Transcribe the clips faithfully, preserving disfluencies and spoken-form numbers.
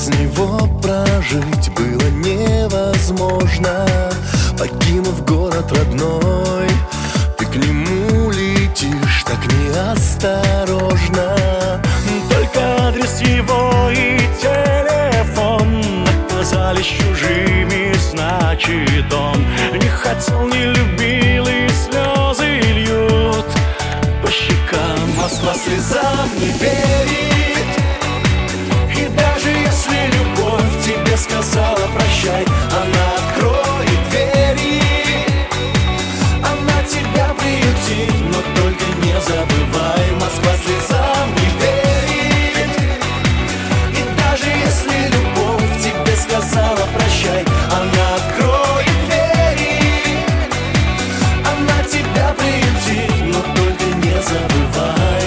без него прожить было невозможно. Покинув город родной, ты к нему летишь так неосторожно. Только адрес его и телефон оказались чужими, значит, он не хотел, не любил, и слезы льют по щекам. Москва слезам не верит, и даже если любовь тебе сказала прощай, она откроет двери, она тебя приютит, но только не забывай. Москва слезам не верит, и даже если любовь тебе сказала прощай, она откроет двери, она тебя приютит, но только не забывай.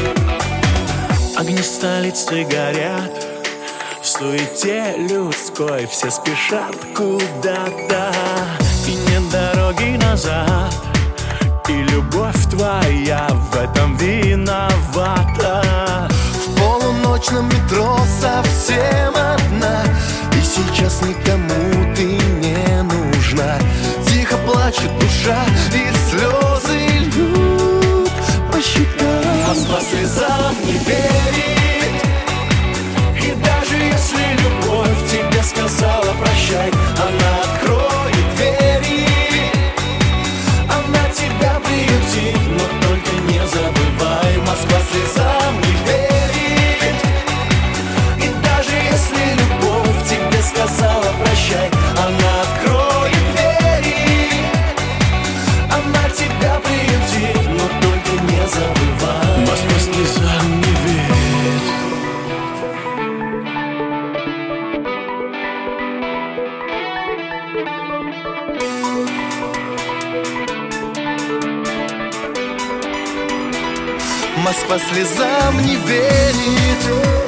Огни столицы горят, в суете людской все спешат куда-то, и нет дороги назад, и любовь твоя в этом виновата. В полуночном метро совсем одна, и сейчас никому ты не нужна. Тихо плачет душа, и слезы льют по щекам. Москва слезам не верит, и даже если любовь тебе сказала прощай, Она откроет двери, она тебя приютит, но только не забывай. Москва слезам не верит, и даже если любовь тебе сказала прощай, она откроет двери, она тебя приютит, но только не забывай. Москва слезам не верит. Москва слезам не верит.